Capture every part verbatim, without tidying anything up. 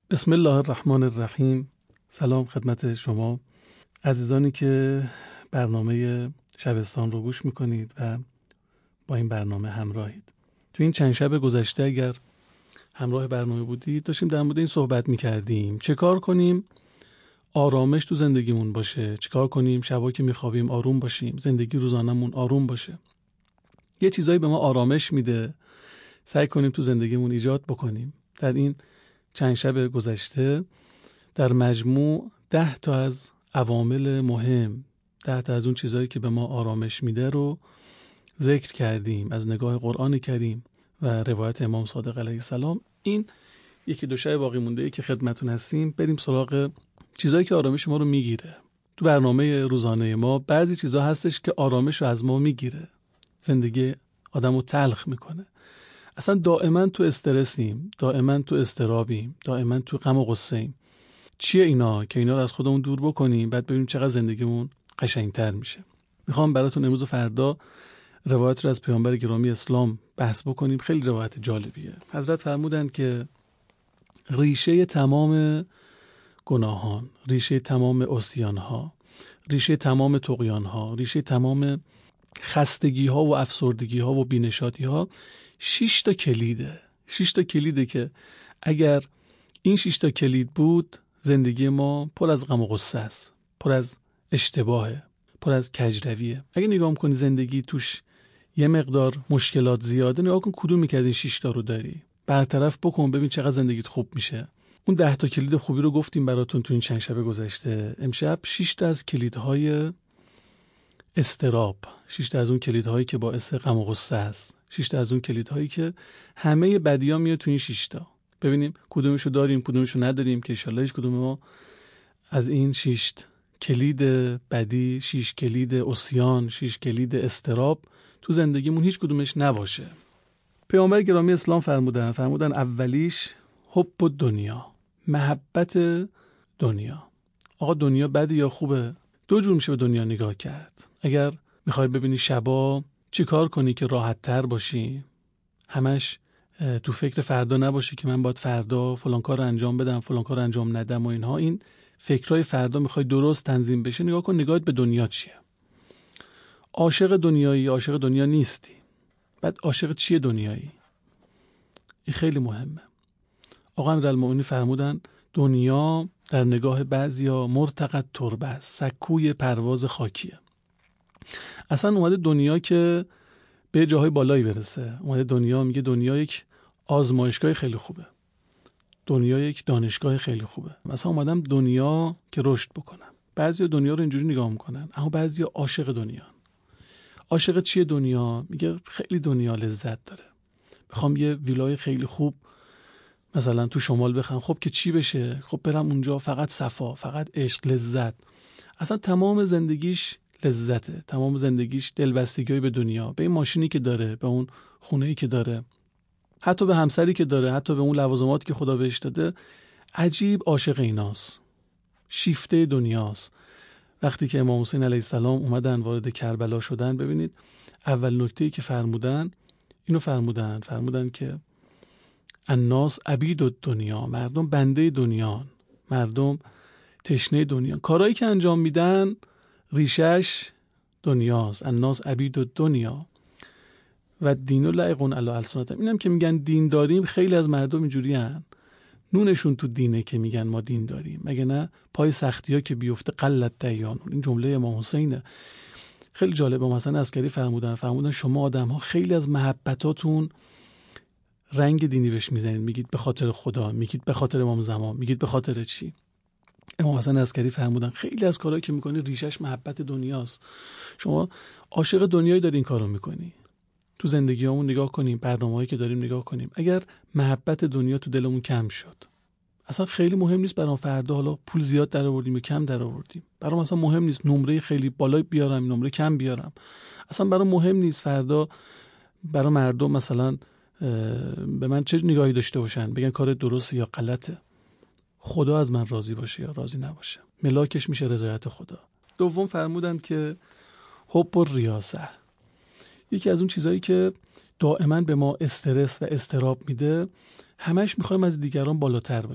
بسم الله الرحمن الرحیم. سلام خدمت شما عزیزانی که برنامه شبستان رو گوش میکنید و با این برنامه همراهید. تو این چند شب گذشته اگر همراه برنامه بودید داشتیم در مورد این صحبت میکردیم چه کار کنیم آرامش تو زندگیمون باشه، چه کار کنیم شبا که میخوابیم آروم باشیم، زندگی روزانمون آروم باشه. یه چیزایی به ما آرامش میده، سعی کنیم تو زندگیمون ایجاد بکنیم. در این چند شب گذشته در مجموع ده تا از عوامل مهم، ده تا از اون چیزایی که به ما آرامش میده رو ذکر کردیم از نگاه قرآن کریم و روایت امام صادق علیه السلام. این یکی دو شب باقی مونده ای که خدمتون هستیم، بریم سراغ چیزایی که آرامش ما رو میگیره. تو برنامه روزانه ما بعضی چیزا هستش که آرامش رو از ما میگیره، زندگی آدمو تلخ میکنه. اصلا دائما تو استرسیم، دائما تو اضطرابیم، دائما تو غم و غصه‌ایم. چیه اینا که اینا رو از خودمون دور بکنیم، بعد ببینیم چقدر زندگیمون قشنگتر میشه. میخوام براتون امروز و فردا روایت رو از پیامبر گرامی اسلام بحث بکنیم. خیلی روایت جالبیه. حضرت فرمودند که ریشه تمام گناهان، ریشه تمام عصیان‌ها، ریشه تمام طغیان‌ها، ریشه تمام خستگی‌ها و افسردگی‌ها و بی‌نشاطی‌ها شش تا کلیده. شش تا کلیده که اگر این شش تا کلید بود زندگی ما پر از غم و غصه است، پر از اشتباهه، پر از کجرویه. اگه نگاه کنی زندگی توش یه مقدار مشکلات زیاده، نگاه کن کدوم یک از این شش تا رو داری، برطرف بکن، ببین چقدر زندگیت خوب میشه. اون ده تا کلید خوبی رو گفتیم براتون تو این چند شب گذشته. امشب شش تا از کلیدهای استراب، شش تا از اون کلیدهایی که باعث غم و غصه است، شش تا از اون کلیدهایی که همه بدی‌ها میاد تو این شش تا. ببینیم کدومشو داریم کدومشو نداریم که ان شاءالله هیچ کدوم ما از این شش کلید بدی، شش کلید عصیان، شش کلید استراب تو زندگیمون هیچ کدومش نباشه. پیامبر گرامی اسلام فرمودن فرمودن اولیش حب دنیا، محبت دنیا. آقا دنیا بده یا خوبه؟ دو جور میشه به دنیا نگاه کرد. اگر میخوای ببینی شبا چی کار کنی که راحت تر باشی، همش تو فکر فردا نباشی که من باید فردا فلان کار رو انجام بدم فلان کار رو انجام ندم و اینها، این فکرای فردا میخوای درست تنظیم بشه، نگاه کن نگاهت به دنیا چیه. عاشق دنیایی، عاشق دنیا نیستی. بعد عاشق چیه دنیایی؟ این خیلی مهمه. آقا امیرالمومنین فرمودن دنیا در نگاه بعضیا مرتقد تربه است، سکوی پرواز خاکیه. اصلا اومده دنیا که به جاهای بالایی برسه، اومده دنیا میگه دنیا یک آزمایشگاه خیلی خوبه، دنیا یک دانشگاه خیلی خوبه. مثلا اومدم دنیا که رشد بکنم. بعضیا دنیا رو اینجوری نگاه میکنن، اما بعضیا عاشق دنیا. عاشق چیه دنیا؟ میگه خیلی دنیا لذت داره، میخوام یه ویلای خیلی خوب مثلا تو شمال بخرم. خب که چی بشه؟ خب برم اونجا فقط صفا، فقط عشق، لذت. اصلا تمام زندگیش لذته، تمام زندگیش دلبستگی به دنیا، به این ماشینی که داره، به اون خونه‌ای که داره، حتی به همسری که داره، حتی به اون لوازماتی که خدا بهش داده. عجیب عاشق ایناست، شیفته دنیاست. وقتی که امام حسین علیه السلام اومدن وارد کربلا شدن، ببینید اول نکته‌ای که فرمودن اینو فرمودن فرمودن که الناس عبید الدنیا، مردم بنده دنیان، مردم تشنه دنیا. کارهایی که انجام میدن ریشش دنیاست. الناس عبید الدنیا و دین لعقون علی السنتهم. اینم که میگن دین داریم، خیلی از مردم اینجوری هن، نونشون تو دینه که میگن ما دین داریم، مگه نه پای سختی ها که بیفته قلت دیانون. این جمله امام حسینه، خیلی جالبه. حسن عسکری فرمودن فرمودن شما آدم ها خیلی از محبتاتون رنگ دینی بهش میزنید، میگید به خاطر خدا، میگید به خاطر امام زمان، میگید به خاطر چی. امام حسن عسکری فرمودن خیلی از کارهایی که میکنی ریشش محبت دنیاست. شما عاشق دنیایی داری این کارو میکنی. تو زندگیامون نگاه کنیم، برنامه‌هایی که داریم نگاه کنیم، اگر محبت دنیا تو دلمون کم شد، اصلا خیلی مهم نیست برام فردا حالا پول زیاد درآوردیم یا کم درآوردیم، برام اصلا مهم نیست نمره خیلی بالایی بیارم نمره کم بیارم، اصلا برام مهم نیست فردا برای مردم مثلا به من چه نگاهی داشته باشن، بگن کار درسته یا غلطه. خدا از من راضی باشه یا راضی نباشه، ملاکش میشه رضایت خدا. دوم فرمودند که حب الریاسه، یکی از اون چیزایی که دائما به ما استرس و اضطراب میده، همش میخوایم از دیگران بالاتر باشیم،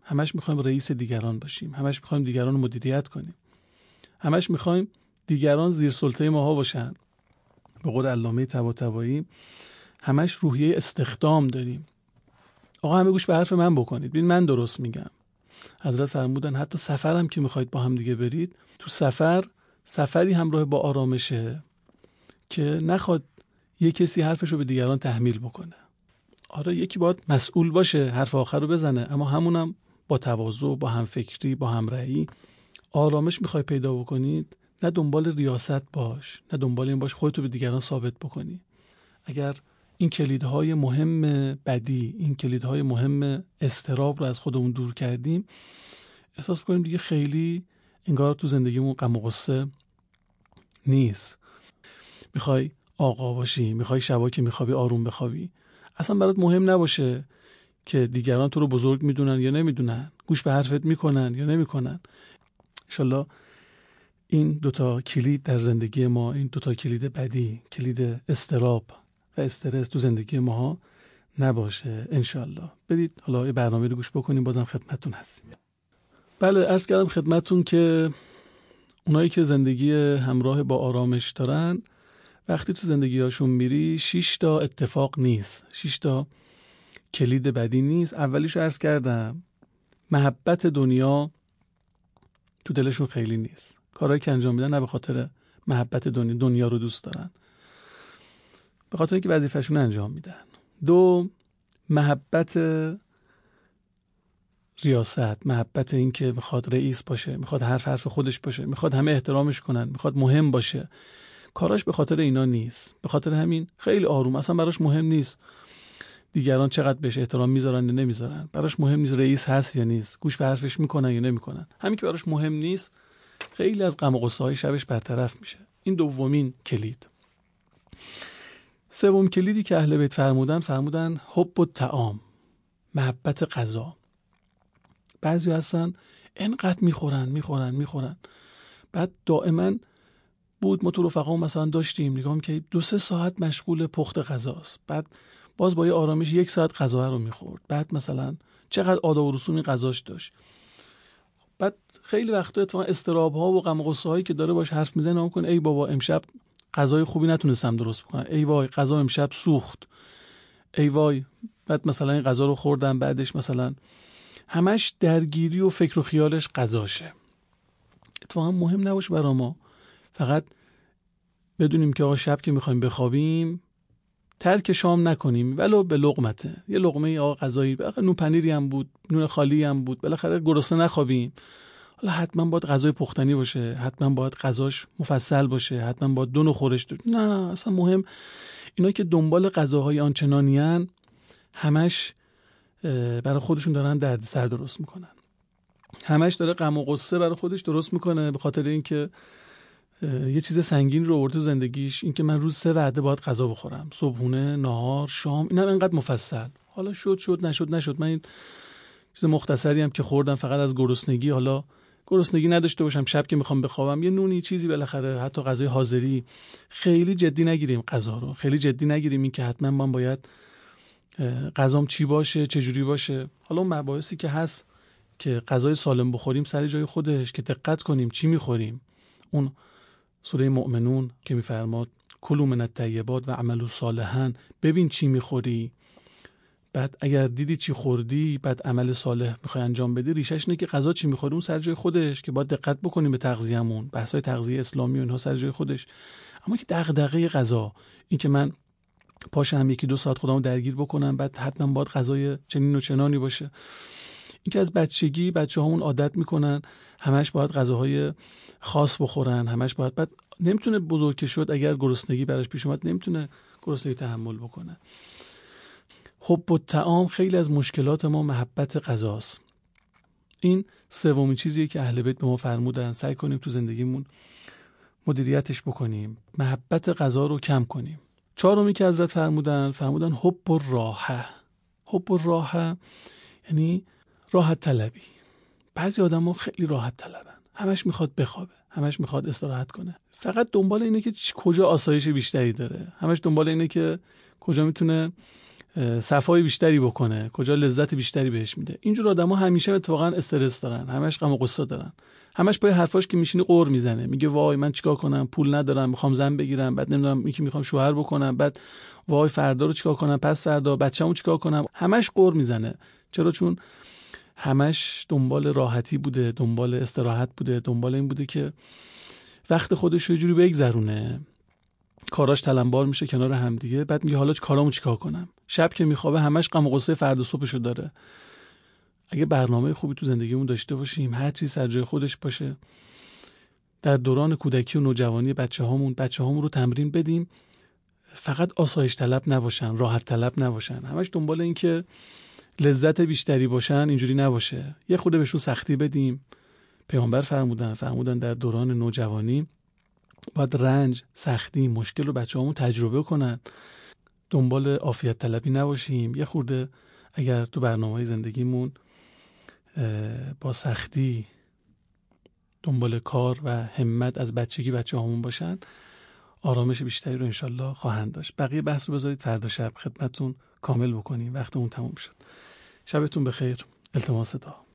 همش میخوایم رئیس دیگران باشیم، همش میخوایم دیگران رو مدیریت کنیم، همش میخوایم دیگران زیر سلطه ماها باشن. به قول علامه طباطبایی همش روحیه استخدام داریم. آقا همه گوش به حرف من بکنید، ببین من درست میگم. حضرت فرمودن حتی سفرم که میخواید با هم دیگه برید، تو سفر سفری همراه با آرامشه که نخواد یه کسی حرفشو به دیگران تحمیل بکنه. آره یکی باید مسئول باشه، حرف آخر رو بزنه، اما همونم با تواضع، با همفکری، با همرأیی. آرامش میخوای پیدا بکنید، نه دنبال ریاست باش، نه دنبال این باش خودتو به دیگران ثابت بکنی. اگر این کلیدهای مهم بدی، این کلیدهای مهم اضطراب رو از خودمون دور کردیم، احساس کنیم دیگه خیلی انگار تو زندگیمون غم و غصه نیست. میخوای آقا باشی، میخوای شبا که میخوابی آروم بخوابی، اصلا برات مهم نباشه که دیگران تو رو بزرگ میدونن یا نمیدونن، گوش به حرفت میکنن یا نمیکنن. انشالله این دوتا کلید در زندگی ما، این دوتا کلید بدی، کلید اضطراب و استرس تو زندگی ما نباشه انشالله. برید حالا یه برنامه رو گوش بکنیم، بازم خدمتتون هستیم. بله عرض کردم خدمتتون که اونایی که زندگی همراه با آرامش دارن، وقتی تو زندگی هاشون میری شش تا اتفاق نیست، شش تا کلید بدی نیست. اولیشو عرض کردم، محبت دنیا تو دلشون خیلی نیست. کارهایی که انجام میدن نه به خاطر محبت دنیا دنیا رو دوست دارن، به خاطر اینکه وظیفه‌شون انجام میدن. دو، محبت ریاست، محبت این که میخواد رئیس باشه، میخواد حرف حرف خودش باشه، میخواد همه احترامش کنن، میخواد مهم باشه. کاراش به خاطر اینا نیست، به خاطر همین خیلی آروم، اصلا براش مهم نیست دیگران چقدر بهش احترام میذارن یا نمیذارن، براش مهم نیست رئیس هست یا نیست، گوش به حرفش میکنن یا نمیکنن. همین که براش مهم نیست، خیلی از غم و غصه های شبش برطرف میشه. این دومین کلید. سوم کلیدی که اهل بیت فرمودن، فرمودن حب الطعام، محبت غذا. بعضی هستن انقدر میخورن میخورن میخورن، بعد دائما بود ما تو رفقا مثلا داشتیم نگاه که دو سه ساعت مشغول پخت غذاست، بعد باز با یه آرامش یک ساعت غذا رو میخورد، بعد مثلا چقدر آداب و رسومی غذاش داشت. بعد خیلی وقتا اتفاقا استراب ها و غم و غصه هایی که داره باش حرف میزنه نام کن ای بابا امشب غذای خوبی نتونستم درست بکنم، ای وای غذا امشب سوخت، ای وای بعد مثلا این غذا رو خوردم بعدش مثلا همش درگیری و فکر و خیالش غذاشه. اتفاقا مهم نباشه برا ما، فقط بدونیم که آقا شب که میخوایم بخوابیم ترک شام نکنیم ولو به لقمته، یه لقمه آقا غذایی، بالاخره نون پنیری هم بود، نون خالی هم بود، بالاخره گرسنه نخوابیم. حالا حتما باید غذای پختنی باشه، حتما باید غذاش مفصل باشه، حتما باید دو نوع خورش داشته، نه اصلا مهم. اینا که دنبال غذاهای آنچنانیان همش برای خودشون دارن درد سر درست میکنن، همش داره غم و غصه برای خودش درست میکنه به خاطر اینکه یه چیز سنگین رو آورد تو زندگیش، اینکه من روز سه وعده باید غذا بخورم، صبحونه، نهار، شام، اینا انقدر مفصل. حالا شد شد نشد نشد، من این چیز مختصری هم که خوردم فقط از گرسنگی، حالا گرسنگی نداشته باشم شب که میخوام بخوابم یه نونی چیزی بالاخره، حتی غذای حاضری، خیلی جدی نگیریم غذا رو، خیلی جدی نگیریم این که حتما من باید غذام چی باشه چه جوری باشه. حالا اون مباحثی که هست که غذای سالم بخوریم سر جای خودش، که دقت کنیم چی میخوریم. اون سوره مؤمنون که میفرماد کلوا من الطیبات و اعملوا صالحا، ببین چی میخوری، بعد اگر دیدی چی خوردی بعد عمل صالح میخوای انجام بدی، ریشش اینه که غذا چی میخوری اون سر جای خودش، که باید دقت بکنیم به تغذیه‌مون، بحث‌های تغذیه اسلامی و اینها سر جای خودش. اما که دغدغه غذا، این که من پاشم یکی دو ساعت خودمو درگیر بکنم بعد حتما باید غذای چنین و چنانی باشه، این که از بچگی بچه‌هامون عادت میکنن همش باید غذاهای خاص بخورن، همش باید، بعد نمیتونه بزرگ که شد اگر گرسنگی براش پیش اومد نمیتونه گرسنگی تحمل بکنه. حب الطعام، خیلی از مشکلات ما محبت غذاست. این سومین چیزیه که اهل بیت به ما فرمودن سعی کنیم تو زندگیمون مدیریتش بکنیم، محبت غذا رو کم کنیم. چهارمی که حضرت فرمودن فرمودن حب الراحه. حب الراحه یعنی راحت طلبی. بعضی آدم‌ها خیلی راحت طلبن، همش میخواد بخوابه، همش میخواد استراحت کنه، فقط دنبال اینه که کجا آسایش بیشتری داره، همش دنبال اینه که کجا میتونه صفای بیشتری بکنه، کجا لذت بیشتری بهش میده. اینجور آدما همیشه اتفاقا استرس دارن، همش غم و غصه دارن، همش پای حرفاش که میشینی قور میزنه، میگه وای من چیکار کنم، پول ندارم، میخوام زن بگیرم، بعد نمیدونم یکی میخوام شوهر بکنم، بعد وای فردا رو چیکار کنم، پس فردا بچه‌مو چیکار کنم، همش قور میزنه. چرا؟ چون همش دنبال راحتی بوده، دنبال استراحت بوده، دنبال این بوده که وقت خودش رو یه جوری بگذرونه، کاراش تلمبار میشه کنار هم دیگه، بعد میگه حالا کارامو چیکار کنم. شب که میخوابه همش غم و غصه فردا صبحشو داره. اگه برنامه خوبی تو زندگیمون داشته باشیم، هر چیز سر جای خودش باشه، در دوران کودکی و نوجوانی بچه‌هامون بچه‌هامون رو تمرین بدیم فقط آسایش طلب نباشن، راحت طلب نباشن، همش دنبال این که لذت بیشتری باشن، اینجوری نباشه. یه خورده بهشون سختی بدیم. پیامبر فرمودن فرمودن در دوران نوجوانی باید رنج، سختی، مشکل رو بچه‌هامون تجربه کنن. دنبال عافیت طلبی نباشیم. یه خورده اگر تو برنامه‌های زندگیمون با سختی دنبال کار و همت از بچگی بچه‌هامون باشن، آرامش بیشتری رو انشالله خواهند داشت. بقیه بحث رو بذارید فردا شب خدمتتون کامل بکنیم. وقتمون تموم شد. شبتون بخیر. التماس دعا.